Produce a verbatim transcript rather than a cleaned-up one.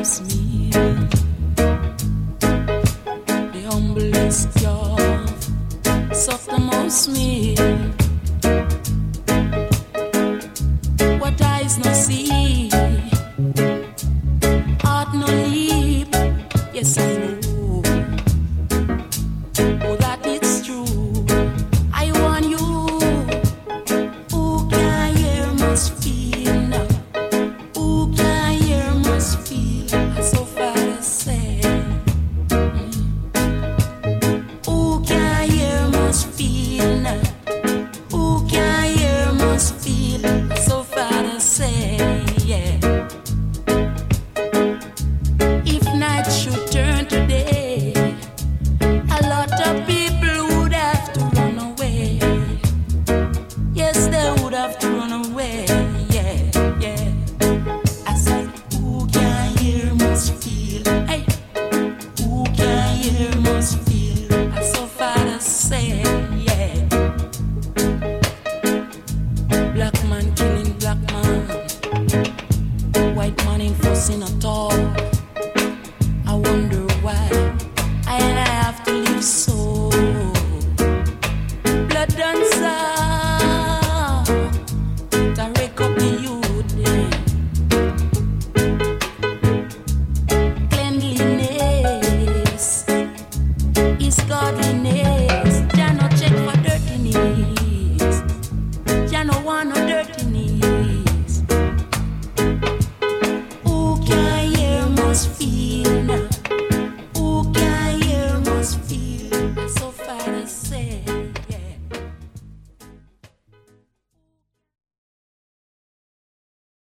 must meal. The humblest job, soft the most meal. What eyes no see, heart no leap. Yes, I know. Oh, that it's true. I want you. Who can hear must feel now. Who can hear must feel. So far to say. Who can hear must feel now. Who can hear must feel. So far to say. Yeah. If night should turn to day, a lot of people would have to run away. Yes, they would have to run away. Yeah, yeah. I said, who can hear must feel. Hey, who can hear must feel. I so far to say, yeah. Black man killing black man. White man ain't fussing at all. I wonder why I and I have to live so. Blood dancer, to wake up the youth. Cleanliness is godliness. Jah no check for dirtiness. Jah no want no dirtiness. Who can hear must feel now. Who can hear must feel. So far to say.